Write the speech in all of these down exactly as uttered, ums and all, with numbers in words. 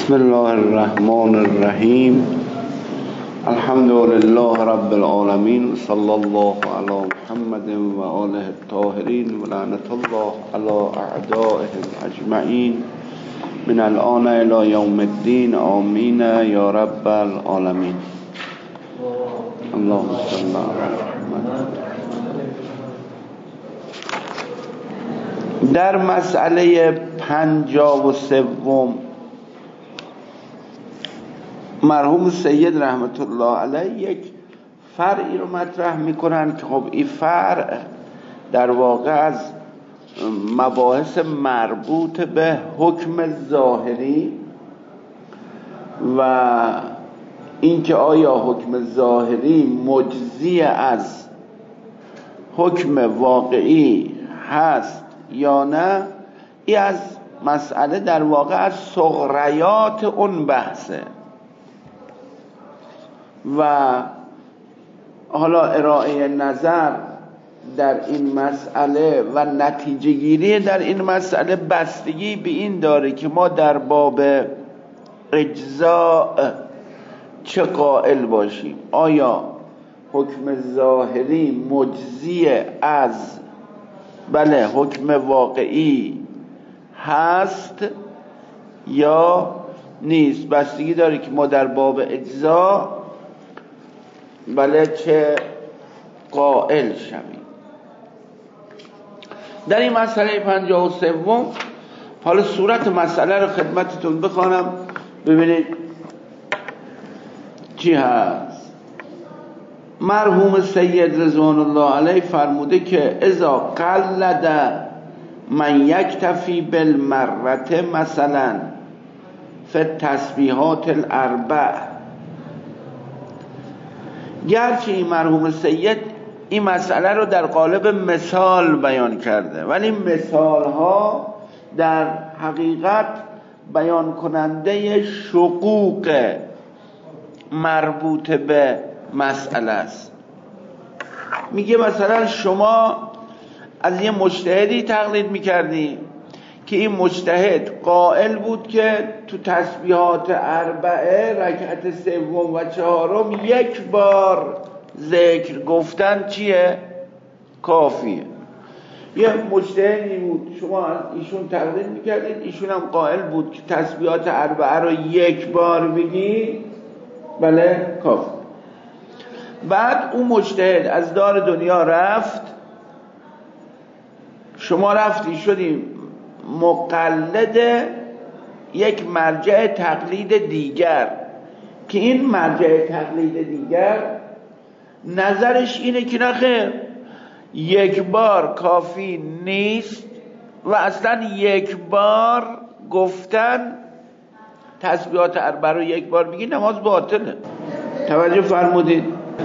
بسم الله الرحمن الرحیم. الحمد لله رب العالمین، صلی الله علی محمد و آله الطاهرین و لعنت الله علی اعدائهم اجمعین من الان الی یوم الدین. آمین یا رب العالمین. اللهم صل علی محمد. در مسئله پنجاه و سوم مرحوم سید رحمت الله علیه یک فرعی رو مطرح میکنن که خب این فرع در واقع از مباحث مربوط به حکم ظاهری و اینکه آیا حکم ظاهری مجزی از حکم واقعی هست یا نه، این از مسئله در واقع از صغریات اون بحثه و حالا ارائه نظر در این مسئله و نتیجه گیری در این مسئله بستگی به این داره که ما در باب اجزاء چه قائل باشیم. آیا حکم ظاهری مجزی از بله حکم واقعی هست یا نیست؟ بستگی داره که ما در باب اجزاء بله چه قائل شویم. در این مسئله پنجاه و سوم حالا صورت مسئله رو خدمتتون بخوانم ببینید چی هست. مرحوم سید رضوان الله علیه فرموده که اذا قلد من یکتفی بالمرة مثلا فی التسبیحات الاربع، گرچه این مرحوم سید این مسئله رو در قالب مثال بیان کرده ولی مثال ها در حقیقت بیان کننده شقوق مربوط به مسئله است. میگه مثلا شما از یه مجتهدی تقلید میکردی که این مجتهد قائل بود که تو تسبیحات اربعه رکعت سوم و چهارم یک بار ذکر گفتن چیه؟ کافیه. یه مجتهدی بود شما ایشون تقلید میکردید، ایشون هم قائل بود که تسبیحات اربعه رو یک بار بگی بله کافی. بعد اون مجتهد از دار دنیا رفت، شما رفتی شدیم مقلد یک مرجع تقلید دیگر که این مرجع تقلید دیگر نظرش اینه که نخیر یک بار کافی نیست و اصلا یک بار گفتن تسبیحات اربعه رو یک بار بگی نماز باطله. توجه فرمودید؟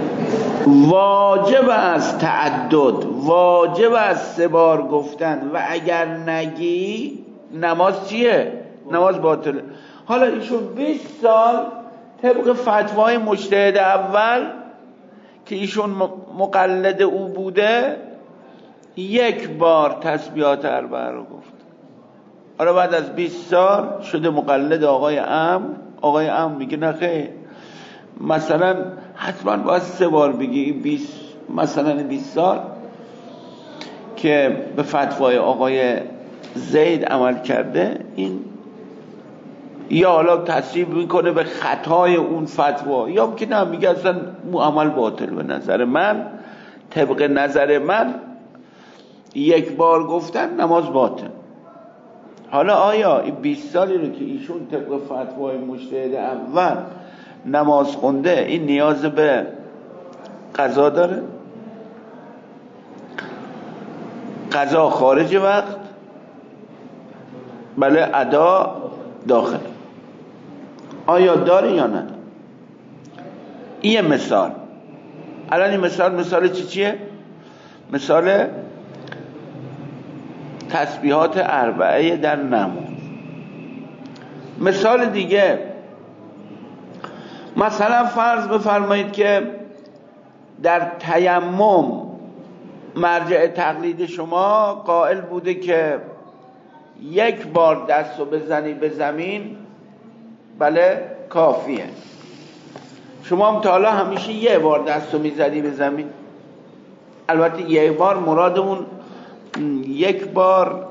واجب است تعدد، واجب است سه بار گفتن و اگر نگی نماز چیه؟ نماز باطله. حالا ایشون بیست سال طبق فتوای مجتهد اول که ایشون مقلد او بوده یک بار تسبیحات اربعه رو گفت. حالا بعد از بیست سال شده مقلد آقای ام، آقای ام میگه نخیر مثلا حتما باید سه بار بگی. بیست مثلا بیست سال که به فتوای آقای زید عمل کرده، این یا حالا تصریح میکنه به خطای اون فتوا یا که نه میگه اصلا مو عمل باطل. به نظر من طبق نظر من یک بار گفتن نماز باطل. حالا آیا این بیست سالی رو که ایشون طبق فتوای مجتهد اول نماز خونده این نیاز به قضا داره؟ قضا خارج وقت بله ادا داخل. آیا داره یا نه؟ این مثال. الان این مثال مثال چی چیه؟ مثال تسبیحات اربعه در نماز. مثال دیگه، مثلا فرض بفرمایید که در تیمم مرجع تقلید شما قائل بوده که یک بار دستو بزنی به زمین بله کافیه. شما هم تا حالا همیشه یه بار دستو میزدی به زمین. البته یه بار مرادمون یک بار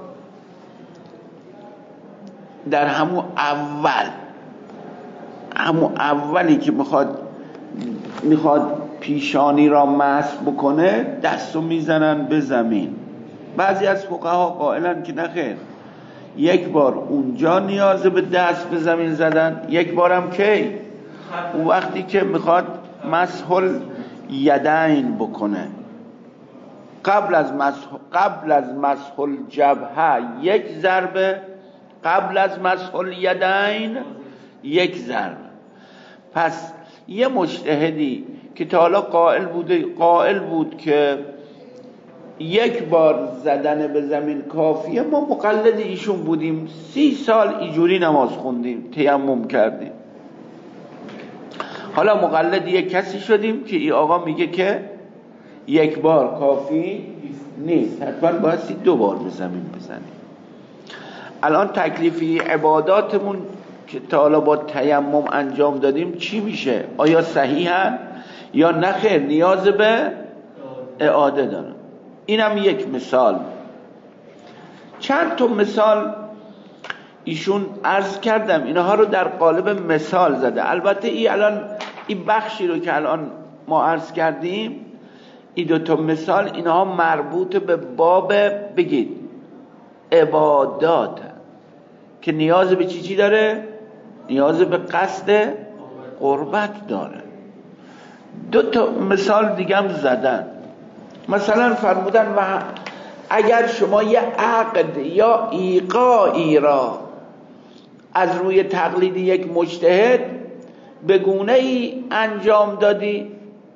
در همون اول همون اولی که میخواد میخواد پیشانی را مسح بکنه دستو میزنن به زمین. بعضی از فقها قائلن که نخیر، یک بار اونجا نیاز به دست به زمین زدن، یک بارم کی؟ اون وقتی که میخواد مسح الیدین بکنه. قبل از مسح قبل از مسح الجبهه یک ضربه، قبل از مسح الیدین یک ضربه. پس یه مجتهدی که تا حالا قائل بوده قائل بود که یک بار زدن به زمین کافیه، ما مقلد ایشون بودیم، سی سال اینجوری نماز خوندیم، تیمم کردیم. حالا مقلد یک کسی شدیم که این آقا میگه که یک بار کافی نیست، حتما بایستی دو بار به زمین بزنیم. الان تکلیفی عباداتمون که تا حالا با تیمم انجام دادیم چی میشه؟ آیا صحیحن یا نخیر نیاز به اعاده دارن؟ اینم یک مثال. چند تا مثال ایشون عرض کردم، اینها رو در قالب مثال زده. البته این الان این بخشی رو که الان ما عرض کردیم، این دو تا مثال اینها مربوط به باب بگید عبادات که نیاز به چی چی داره؟ نیاز به قصد قربت داره. دو تا مثال دیگه هم زدن. مثلا فرمودن و اگر شما یه عقد یا ایقاعی را از روی تقلید یک مجتهد به گونه ای انجام دادی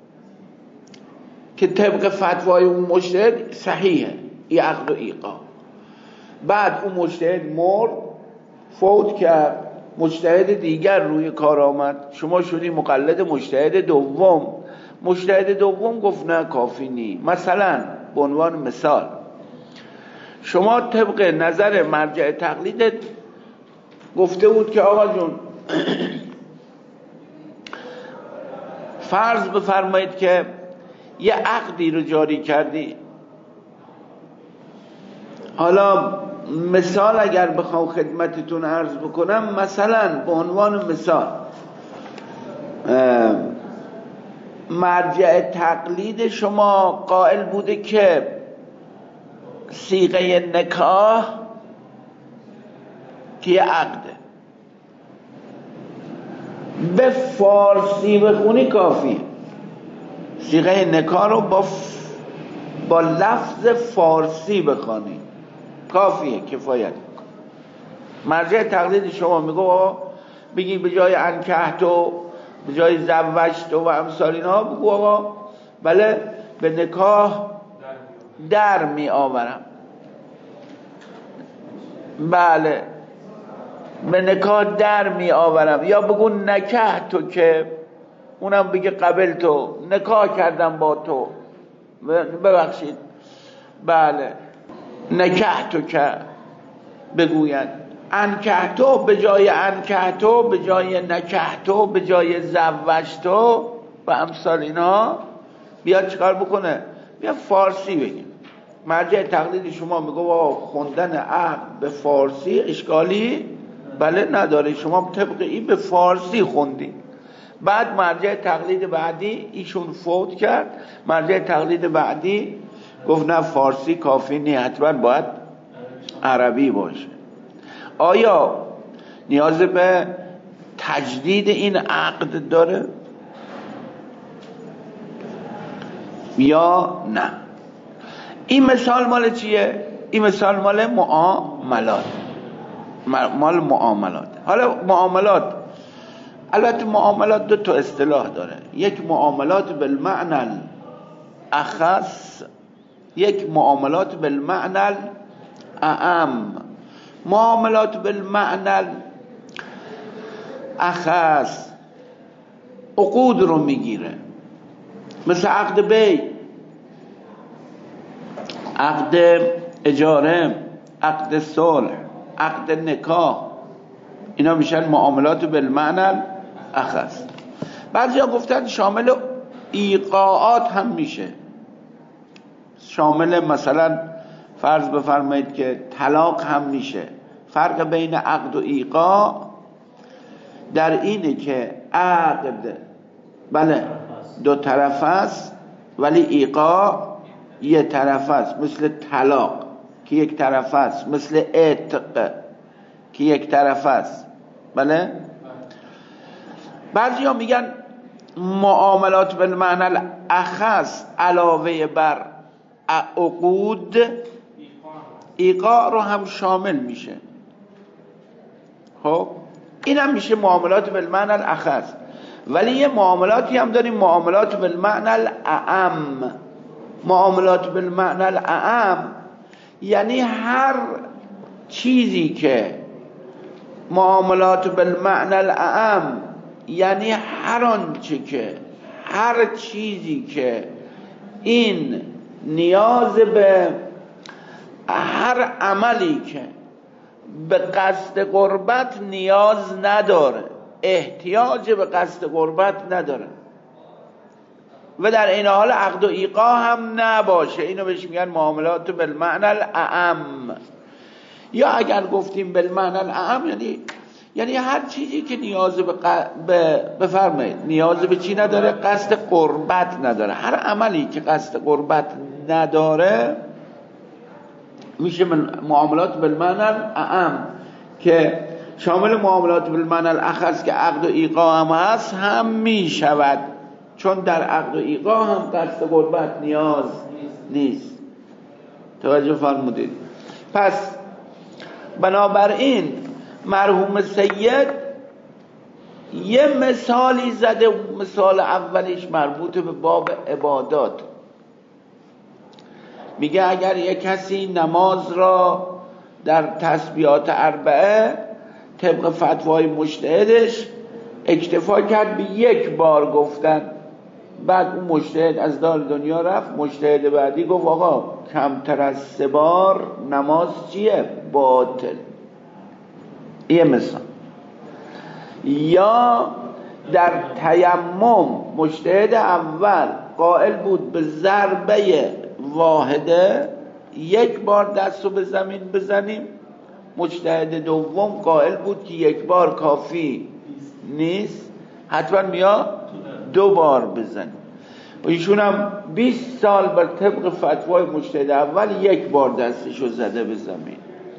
که طبق فتوای اون مجتهد صحیحه، این عقد و ایقاع، بعد اون مجتهد مرد، فوت کرد، مجتهد دیگر روی کار آمد، شما شدی مقلد مجتهد دوم. مجتهد دوم گفت نه کافی نی. مثلا به عنوان مثال شما طبق نظر مرجع تقلیدت گفته بود که آقا جون فرض بفرمایید که یه عقدی رو جاری کردی. حالا مثال اگر بخوام خدمتتون عرض بکنم، مثلا به عنوان مثال مرجع تقلید شما قائل بوده که صیغه نکاح که یه عقده به فارسی بخونی کافیه. صیغه نکاح رو با ف... با لفظ فارسی بخونی کافیه، کفایت. مرجع تقلید شما میگو بگی به جای انکحتو، به جای زوجتو و امثال اینها بگو آقا بله به نکاح در می آورم، بله به نکاح در می آورم. یا بگو نکحتو که اونم بگه قبل تو، نکاح کردم با تو، ببخشید بله نکحتو که بگوید انکحتو به جای انکحتو، به جای نکحتو، به جای زوجتو و امثال اینا بیاد چیکار بکنه؟ بیاد فارسی بگیم. مرجع تقلید شما میگه با خوندن عقد به فارسی اشکالی بله نداره، شما طبق این به فارسی خوندی. بعد مرجع تقلید بعدی ایشون فوت کرد، مرجع تقلید بعدی گفت نه فارسی کافی نیست، حتما باید عربی باشه. آیا نیاز به تجدید این عقد داره یا نه؟ این مثال مال چیه؟ این مثال مال معاملات، مال معاملات. حالا معاملات، البته معاملات دو تا اصطلاح داره، یک معاملات بالمعنى الاخص، یک معاملات بالمعنى الاعم. معاملات بالمعنى الاخص عقود رو میگیره، مثل عقد بی، عقد اجاره، عقد صلح، عقد نکاح. اینا میشن معاملات بالمعنى الاخص. بعضیا گفتن شامل ایقاعات هم میشه، شامل مثلا فرض بفرمایید که طلاق هم میشه. فرق بین عقد و ایقاع در اینه که عقد بله دو طرف است ولی ایقاع یک طرف است، مثل طلاق که یک طرف است، مثل عتق که یک طرف است. بله بعضی ها میگن معاملات بالمعنی الاخص علاوه بر عقود ایقاع رو هم شامل میشه. خب این هم میشه معاملات بالمعنی الاخص. ولی یه معاملاتی هم داریم معاملات بالمعنی الاعم. معاملات بالمعنی الاعم یعنی هر چیزی که معاملات بالمعنی الاعم یعنی هر آنچه که هر چیزی که این نیاز به هر عملی که به قصد قربت نیاز نداره، احتیاج به قصد قربت نداره و در این حال عقد و ایقاع هم نباشه، اینو بهش میگن معاملات بالمعنی الاعم. یا اگر گفتیم بالمعنی الاعم یعنی یعنی هر چیزی که نیاز به ق... به بفرمایید نیاز به چی نداره؟ قصد قربت نداره. هر عملی که قصد قربت نداره میشه معاملات بالمعنی الاعم که شامل معاملات بالمعنی الاخص که عقد و ایقاع هم هست هم میشود، چون در عقد و ایقاع هم قصد قربت نیاز نیست. توجه فرمودید؟ پس بنابراین مرحوم سید یه مثالی زده، مثال اولیش مربوط به باب عبادات. میگه اگر یک کسی نماز را در تسبیحات اربعه طبق فتوای مجتهدش اکتفا کرد به یک بار گفتن، بعد اون مجتهد از دار دنیا رفت، مجتهد بعدی گفت آقا کمتر از سه بار نماز چیه؟ باطل. یه مثال. یا در تیمم مجتهد اول قائل بود به ضربه واحده، یک بار دستو به زمین بزنیم، مجتهد دوم قائل بود که یک بار کافی نیست، حتما میا دو بار بزنیم. و ایشون هم بیست سال بر طبق فتوای مجتهد اول یک بار دستشو زده به زمین.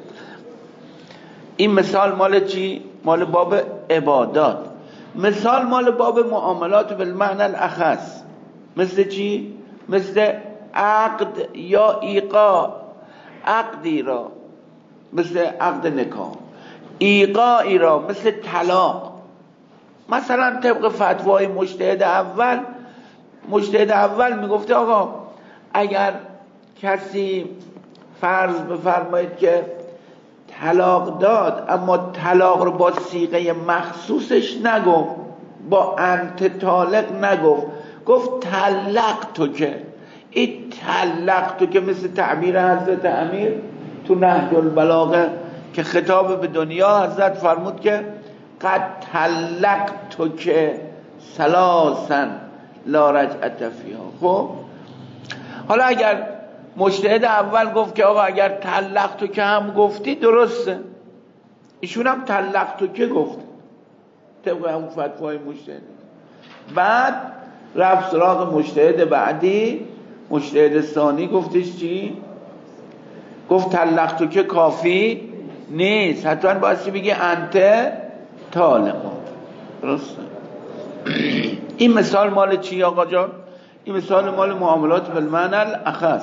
این مثال مال چی؟ مال باب عبادات. مثال مال باب معاملات بالمعنی الاخص. مثل چی؟ مثل عقد یا ایقاع. عقدی را مثل عقد نکاح، ایقاعی را مثل طلاق. مثلا طبق فتوای مجتهد اول، مجتهد اول میگفته آقا اگر کسی فرض بفرمایید که طلاق داد اما طلاق رو با صیغه مخصوصش نگفت، با انت طالق نگفت، گفت طلق تو که، این طلق تو که مثل تعبیر حضرت امیر تو نهج البلاغه که خطاب به دنیا حضرت فرمود که قد طلق تو که ثلاثا لا رجعت فیها. خب حالا اگر مجتهد اول گفت که آقا اگر طلق تو که هم گفتی درسته، ایشون هم طلق تو که گفت طبق همون فتوای مجتهد. بعد رفت سراغ مجتهد بعدی، مجتهد ثانی گفتش چی؟ گفت طلق تو که کافی نیست، حتما باید چی بگی؟ انت طالق. درسته؟ این مثال مال چی آقا جان؟ این مثال مال معاملات بالمعنی الاخص.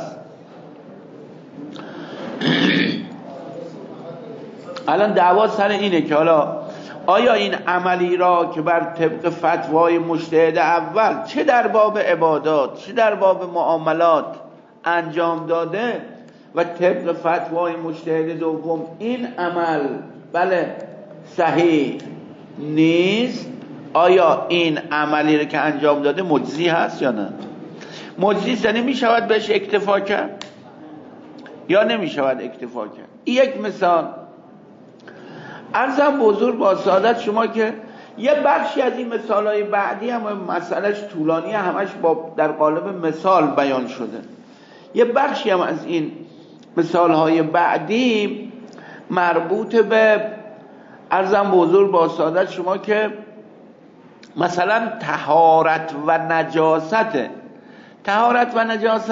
الان دعوا سر اینه که حالا آیا این عملی را که بر طبق فتوای مجتهد اول چه در باب عبادات چه در باب معاملات انجام داده و طبق فتوای مجتهد دوم این عمل بله صحیح نیست، آیا این عملی را که انجام داده مجزی هست یا نه؟ مجزی یعنی می شود بهش اکتفا کرد یا نمی شود اکتفا کرد. یک مثال عرضم به حضور با سعادت شما که یه بخشی از این مثالهای بعدی هم مسئلهش طولانی همش با در قالب مثال بیان شده. یه بخشی هم از این مثالهای بعدی مربوط به عرضم به حضور با سعادت شما که مثلا طهارت و نجاست. طهارت و نجاست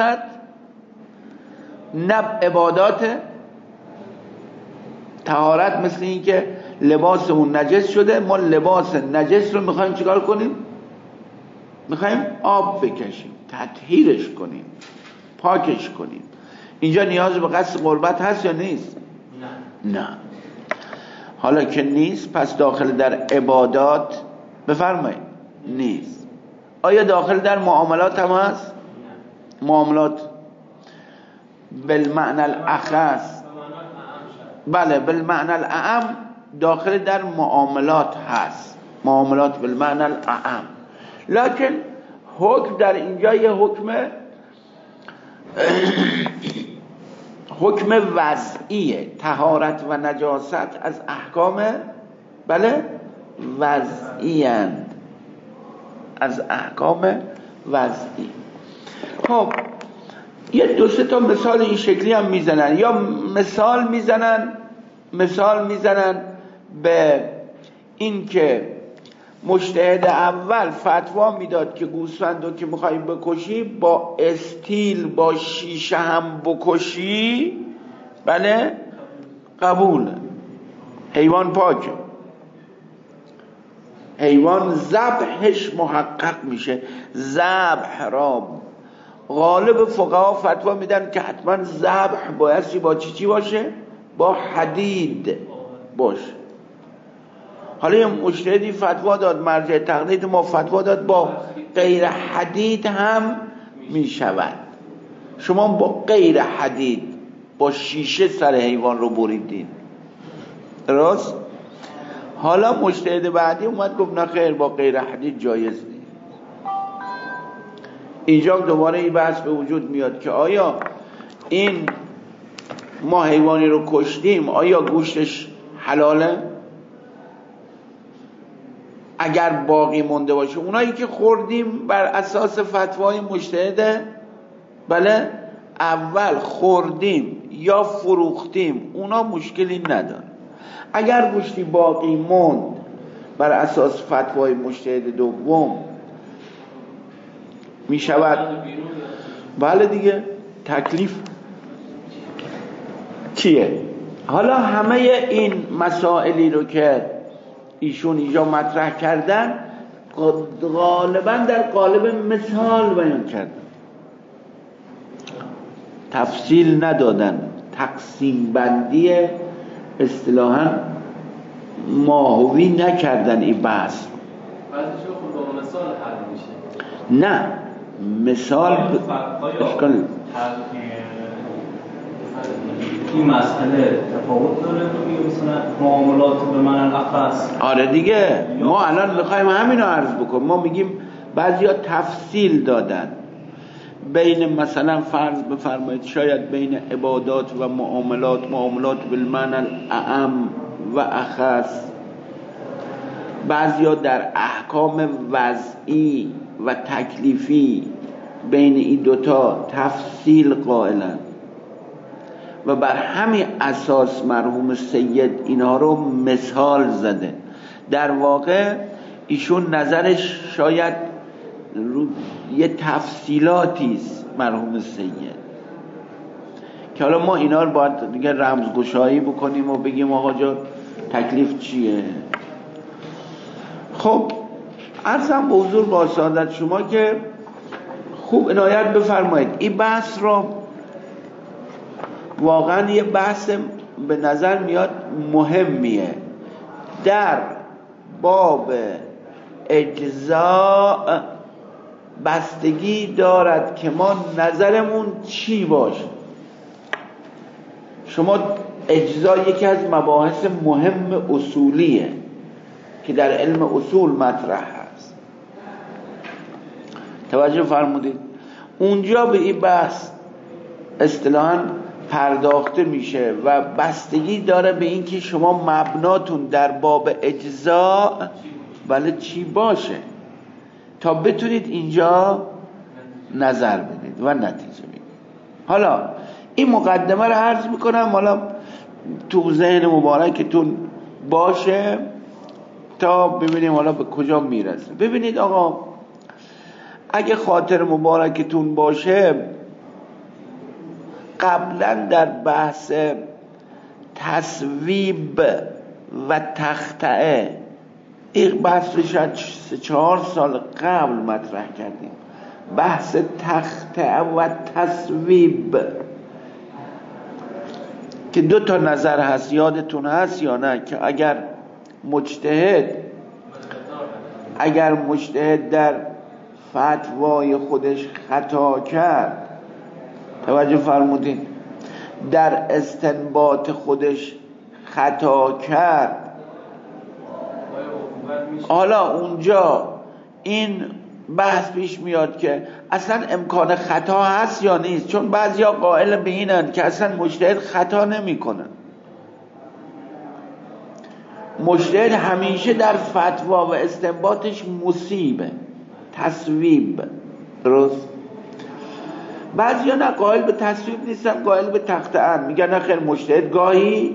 نه عبادات. طهارت مثل این که لباسمون نجس شده، ما لباس نجس رو میخوایم چیکار کنیم؟ میخوایم آب بکشیم، تطهیرش کنیم، پاکش کنیم. اینجا نیاز به قصد قربت هست یا نیست؟ نه. نه. حالا که نیست پس داخل در عبادات بفرمایید نیست. آیا داخل در معاملات هم هست؟ معاملات بالمعنى الاخص، بله بالمعنى الاعم داخل در معاملات هست، معاملات بالمعنى الاعم. لکن حکم در اینجا یه حکم حکم وضعیه. طهارت و نجاست از احکام بله وضعی اند، از احکام وضعی. خب یه دو سه تا مثال این شکلی هم میزنن، یا مثال میزنن مثال میزنن به این که مجتهد اول فتوا میداد که گوسفندو که میخوای بکشی با استیل با شیشه هم بکشی بله قبوله، حیوان پاکه، حیوان ذبحش محقق میشه. ذبح را غالب فقها فتوا میدن که حتما ذبح بایستی با چی چی باشه؟ با حدید باشه. حالا یه مجتهدی فتوا داد، مرجع تقلید ما فتوا داد با غیر حدید هم میشود. شما با غیر حدید با شیشه سر حیوان رو بریدین، درست؟ حالا مجتهد بعدی اومد گفت نه خیر، با غیر حدید جایز نیست. اینجا دوباره این بحث به وجود میاد که آیا این ما حیوانی رو کشتیم آیا گوشتش حلاله؟ اگر باقی مونده باشه، اونایی که خوردیم بر اساس فتوای مجتهد بله اول خوردیم یا فروختیم، اونا مشکلی نداره. اگر گوشتی باقی موند بر اساس فتوای مجتهد دوم می شود بله دیگه، تکلیف چیه؟ حالا همه این مسائلی رو که ایشون اینجا مطرح کردن غالبا در قالب مثال بیان کردن، تفصیل ندادن، تقسیم بندی اصطلاحاً ماهوی نکردن. این بحث بعضیش خود با مثال حل میشه. نه مثال اشکال این مسئله تفاوت داره توی مثلا معاملات به معنی اخص. آره دیگه، ما الان میخوایم همین رو عرض بکنیم. ما میگیم بعضیا تفصیل دادن بین مثلا فرض بفرمایید شاید بین عبادات و معاملات، معاملات بالمعنی الاعم و اخص، بعضیا در احکام وضعی و تکلیفی بین این دوتا تفصیل قائلن و بر همین اساس مرحوم سید اینها رو مثال زده. در واقع ایشون نظرش شاید رو یه تفصیلاتی است مرحوم سید که حالا ما اینا رو باید دیگه رمزگشایی بکنیم و بگیم آقا جا تکلیف چیه. خب عرضم به حضور با سعادت شما که خوب عنایت بفرمایید این بحث رو واقعا یه بحث به نظر میاد مهمیه. در باب اجزاء بستگی دارد که ما نظرمون چی باشه. شما اجزا یکی از مباحث مهم اصولیه که در علم اصول مطرح هست. توجه فرمودید؟ اونجا به این بحث اصطلاحاً پرداخته میشه و بستگی داره به اینکه شما مبناتون در باب اجزا بله چی باشه تا بتونید اینجا نظر بدید و نتیجه بگید. حالا این مقدمه رو عرض میکنم، حالا تو ذهن مبارکتون باشه تا ببینیم حالا به کجا میرسه. ببینید آقا، اگه خاطر مبارکتون باشه قبلا در بحث تصویب و تخطئه این بحث رو شاید سه چهار سال قبل مطرح کردیم، بحث تخطئه و تصویب که دو تا نظر هست. یادتون هست یا نه که اگر مجتهد اگر مجتهد در فتوای خودش خطا کرد، توجه فرمودین، در استنباط خودش خطا کرد، حالا اونجا این بحث پیش میاد که اصلا امکان خطا هست یا نیست، چون بعضیا قائل به اینن که اصلا مجتهد خطا نمی کنن. مجتهد همیشه در فتوا و استنباطش مصیبه، تصویب، درست؟ بعضیا نه قائل به تصویب نیستن، قائل به تخطئه، میگن خیر مجتهد گاهی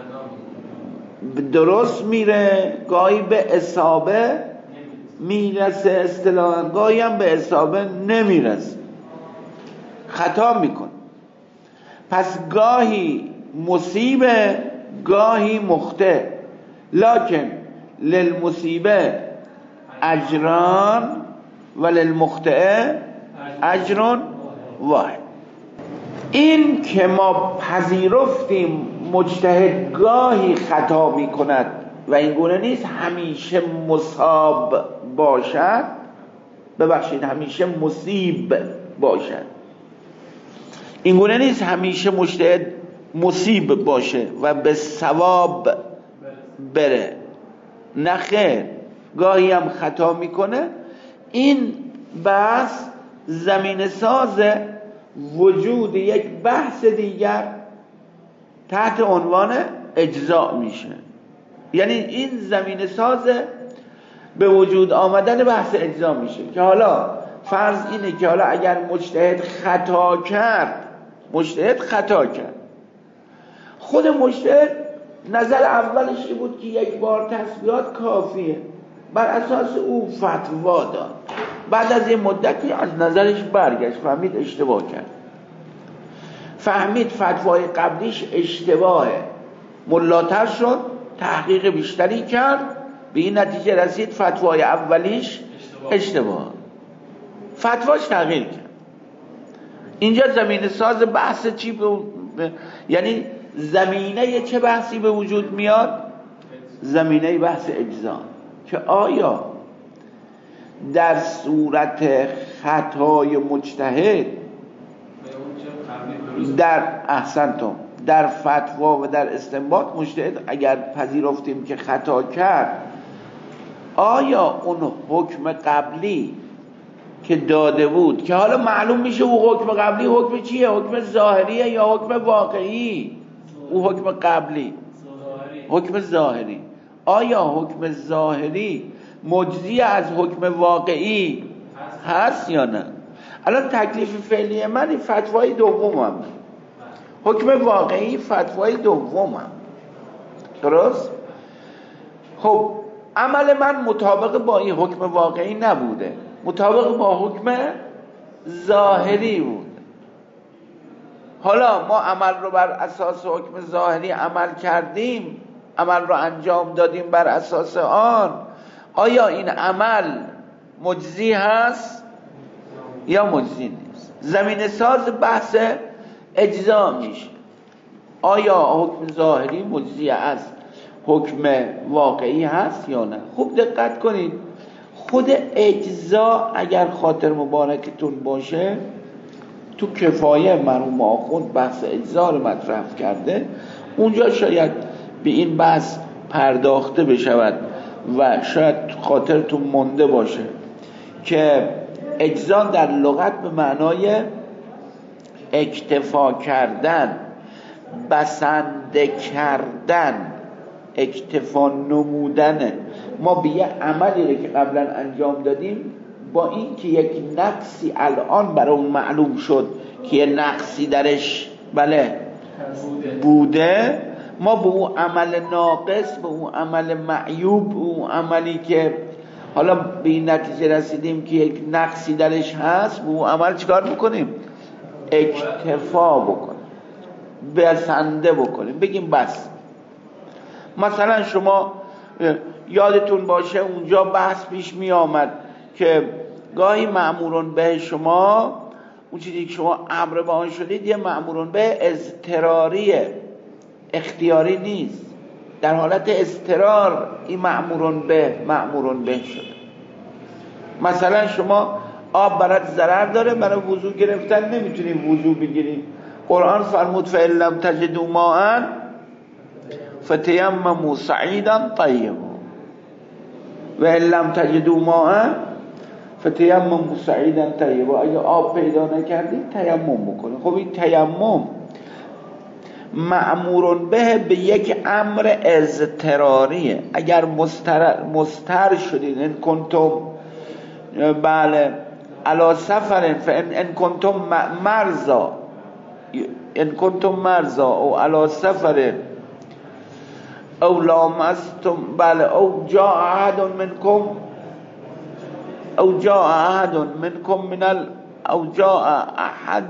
درست میره، گاهی به اصابه میرسه اصطلاحاً، گاهی هم به اصابه نمیرسه، خطا میکن. پس گاهی مصیبه گاهی مخطئ، لکن للمصیبه اجران و للمخطئ اجران واحد. این که ما پذیرفتیم مجتهد گاهی خطا میکند و این گونه نیست همیشه مصاب باشد، ببخشید همیشه مصیب باشد، این گونه نیست همیشه مجتهد مصیب باشه و به ثواب بره، نه خیر، گاهی هم خطا میکنه. این بحث زمین ساز وجود یک بحث دیگر تحت عنوان اجزا میشه. یعنی این زمین ساز به وجود آمدن بحث اجزا میشه که حالا فرض اینه که حالا اگر مجتهد خطا کرد، مجتهد خطا کرد، خود مجتهد نظر اولش این بود که یک بار تسبیحات کافیه، بر اساس او فتوا داد، بعد از این مدتی از نظرش برگشت، فهمید اشتباه کرد، فهمید فتوای قبلیش اشتباهه، ملاتر شد، تحقیق بیشتری کرد، به این نتیجه رسید فتوای اولیش اشتباه، فتواش تغییر کرد. اینجا زمینه ساز بحث چی به... یعنی زمینه چه بحثی به وجود میاد؟ زمینه بحث اجزا، که آیا در صورت خطای مجتهد در احسنتم در فتوا و در استنباط مجتهد اگر پذیرفتیم که خطا کرد، آیا اون حکم قبلی که داده بود که حالا معلوم میشه او حکم قبلی حکم چیه؟ حکم ظاهریه یا حکم واقعی؟ او حکم قبلی حکم ظاهری. آیا حکم ظاهری مجزی از حکم واقعی هست یا نه؟ الان تکلیف فعلی من این فتوای دومم، حکم واقعی فتوای دومم، درست؟ خب عمل من مطابق با این حکم واقعی نبوده، مطابق با حکم ظاهری بود. حالا ما عمل رو بر اساس حکم ظاهری عمل کردیم، عمل رو انجام دادیم بر اساس آن، آیا این عمل مجزی هست یا مجزی نیست؟ زمین ساز بحث اجزا میشه، آیا حکم ظاهری مجزی از حکم واقعی هست یا نه؟ خوب دقت کنید، خود اجزا اگر خاطر مبارکتون باشه تو کفایه مرحوم آخوند بحث اجزا رو مطرح کرده، اونجا شاید به این بحث پرداخته بشود و شاید خاطرتون مونده باشه که اجزا در لغت به معنای اکتفا کردن بسنده کردن، اکتفا نمودن ما به یه عملی رو که قبلا انجام دادیم، با این که یک نقصی الان برای اون معلوم شد که یه نقصی درش بله بوده، ما به اون عمل ناقص، به اون عمل معیوب، به اون عملی که حالا به این نتیجه رسیدیم که یک نقصی درش هست، به اون عمل چیکار بکنیم؟ اکتفا بکنیم، بسنده بکنیم، بگیم بس. مثلا شما یادتون باشه اونجا بحث پیش می آمد که گاهی مأمورون به شما، اون چیزی که شما امر به آن شدید یه مأمورون به اضطراریه، اختیاری نیست، در حالت اضطرار این مأمورون به مأمورون به شده. مثلا شما آب برات ضرر داره، برای وضو گرفتن نمیتونی وضو بگیری، قرآن فرمود فإن لم تجدوا ماء فتیمموا صعیدا طیبا و ان لم تجدوا ماء فتیمموا صعیدا طیبا. اگه آب پیدا نکردید تیمم بکنید. خب این تیمم مأمورون به به یک امر اضطراریه. اگر مستر, مستر شدید، ان کنتم بله علی سفر فان ان کنتم مرضا، ان کنتم مرضا او علی سفر او لامستم بله او جاء احد منکم او جاء احد منکم من ال او جاء احد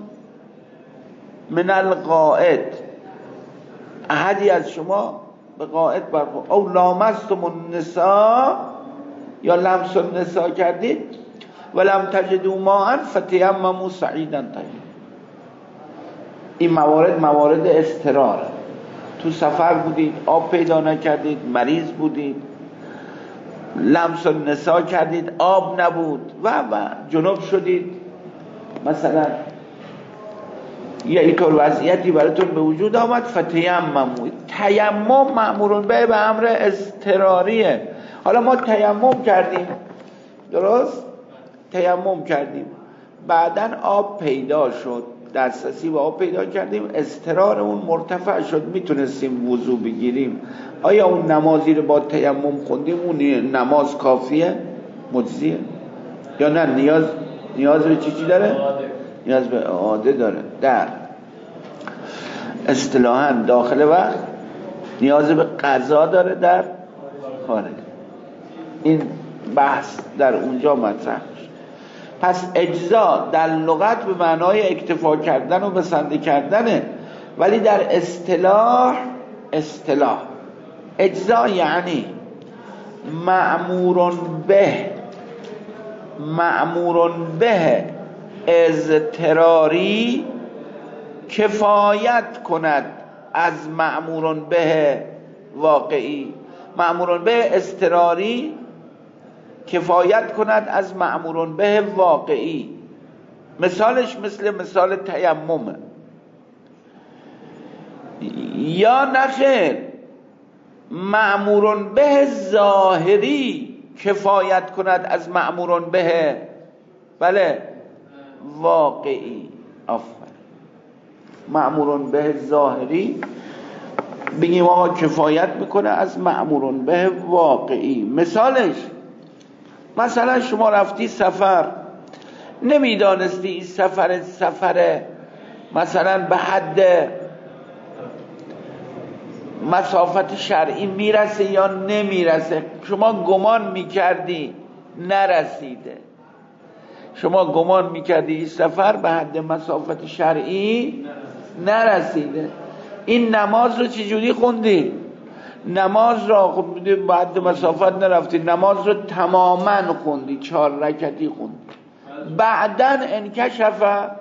من الغائط، احدی از شما به غائط برخورد، او لامستم النساء یا لمس النساء کردید ولم تجدوا ماء فتیمموا صعیدا طیبا. این موارد موارد اضطرار، تو سفر بودید، آب پیدا نکردید، مریض بودید، لمس النساء کردید، آب نبود و و جنوب شدید، مثلا یه اینطور وضعیتی براتون به وجود آمد، فتیمموا. تیمم مأمورون به به امر اضطراریه. حالا ما تیمم کردیم، درست؟ تیمم کردیم، بعدن آب پیدا شد، دسترسی به آب پیدا کردیم، اضطرار اون مرتفع شد، میتونستیم وضو بگیریم. آیا اون نمازی رو با تیمم خوندیم اون نماز کافیه؟ مجزیه؟ یا نه نیاز نیاز به چی چی داره؟ نیاز به اعاده داره. در اصطلاحاً داخل وقت نیاز به قضا داره، در خارج. این بحث در اونجا مطرح میشه. پس اجزا در لغت به معنای اکتفا کردن و بسنده کردنه، ولی در اصطلاح اصطلاح اجزا یعنی مأمورون به مأمورون به اضطراری کفایت کند از مأمورون به واقعی. مأمورون به اضطراری کفایت کند از مأمورون به واقعی. مثالش مثل مثال تیممه. یا نخیر مأمورون به ظاهری کفایت کند از مأمورون به بله واقعی. آفر مأمورون به ظاهری بگیم آقا کفایت میکنه از مأمورون به واقعی. مثالش مثلا شما رفتی سفر، نمیدانستی این سفر سفر مثلا به حد مسافت شرعی میرسه یا نمیرسه، شما گمان میکردی نرسیده، شما گمان میکردی این سفر به حد مسافت شرعی نرسیده. این نماز رو چجوری خوندی؟ نماز را خب بعد مسافت نرفتی، نماز رو تماما خوندی، چهار رکعتی خوندی، بعدن انکشف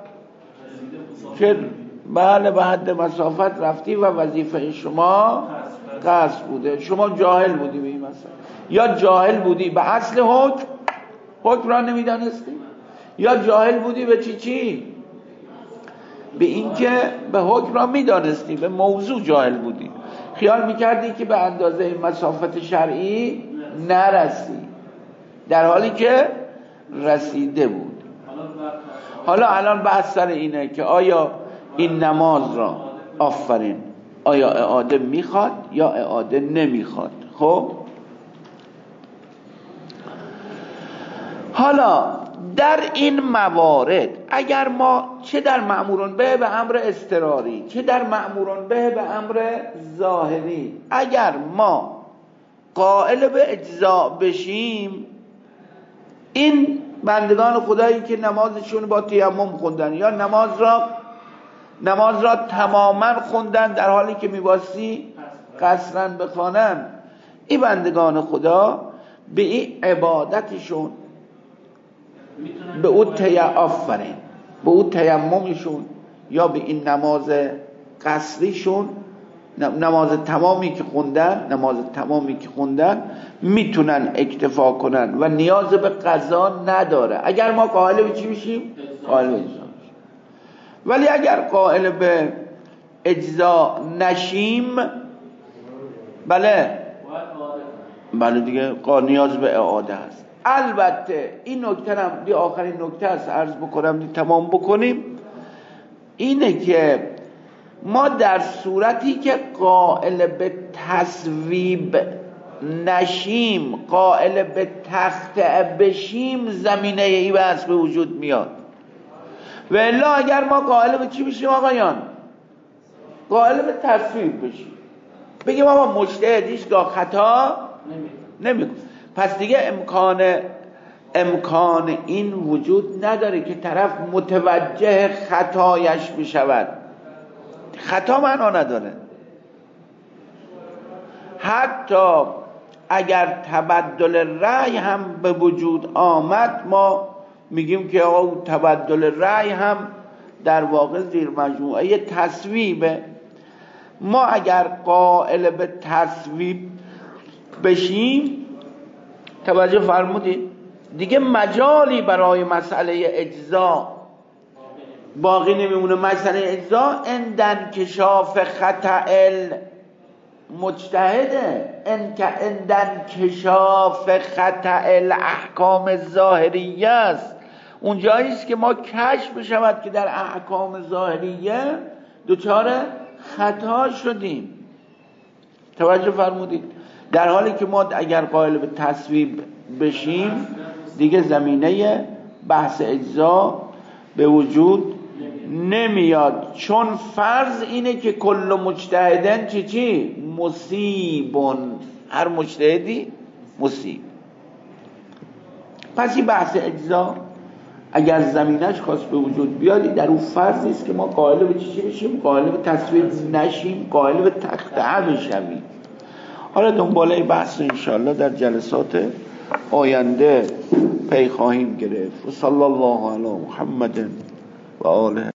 که بله به حد مسافت رفتی و وظیفه شما قصد بوده. شما جاهل بودی به این مسئله، یا جاهل بودی به اصل حکم، حکم را نمیدانستی، یا جاهل بودی به چی چی؟ به اینکه به حکم را میدانستی، به موضوع جاهل بودی، خیال میکردی که به اندازه مسافت شرعی نرسی، در حالی که رسیده بود. حالا الان بحث سر اینه که آیا این نماز را آفرین. آیا اعاده میخواد یا اعاده نمیخواد؟ خب حالا در این موارد اگر ما چه در مأمورون به به امر اضطراری چه در مأمورون به به امر ظاهری اگر ما قائل به اجزا بشیم، این بندگان خدایی که نمازشون با تیمم خوندن یا نماز را نماز را تماما خوندن در حالی که میباسی قصرا بخوانن، این بندگان خدا به این عبادتشون به او تیمم آفرین به او تیممشون یا به این نماز قصریشون، نماز تمامی که خوندن نماز تمامی که خوندن میتونن اکتفا کنن و نیاز به قضا نداره اگر ما قائل به چی بشیم؟ قائل به اجزا بشیم. ولی اگر قائل به اجزا نشیم، بله بله دیگه نیاز به اعاده هست. البته این نکته هم دی آخرین نکته است عرض بکنم دی تمام بکنیم، اینه که ما در صورتی که قائل به تصویب نشیم، قائل به تخطئه بشیم، زمینه ای بحث به وجود میاد. و الا اگر ما قائل به چی بشیم آقایان؟ قائل به تصویب بشیم، بگیم آقا مجتهد هیچگاه خطا نمیکنه، پس دیگه امکان امکان این وجود نداره که طرف متوجه خطایش بشود. خطا معنا نداره. حتی اگر تبدل رأی هم به وجود آمد، ما میگیم که آقا تبدل رأی هم در واقع زیر مجموعه تصویبه. ما اگر قائل به تصویب بشیم، توجه فرمودید، دیگه مجالی برای مسئله اجزا باقی نمیمونه. مسئله اجزا اندن کشاف خطأ مجتهده، اندن کشاف خطأ الاحکام ظاهریه است. اونجایی است که ما کشف بشود که در احکام ظاهریه دچار خطا شدیم. توجه فرمودید. در حالی که ما اگر قائل به تصویب بشیم، دیگه زمینه بحث اجزا به وجود نمیاد، چون فرض اینه که کل مجتهدن چی چی؟ مصیبون، هر مجتهدی مصیب. پس این بحث اجزا اگر زمینش خواست به وجود بیادی، در اون فرض است که ما قائل به چی بشیم؟ قائل به تصویب نشیم، قائل به تخطئه بشیم. حالا دنباله بحث انشاءالله در جلسات آینده پی خواهیم گرفت. و صلی الله علی محمد و آله.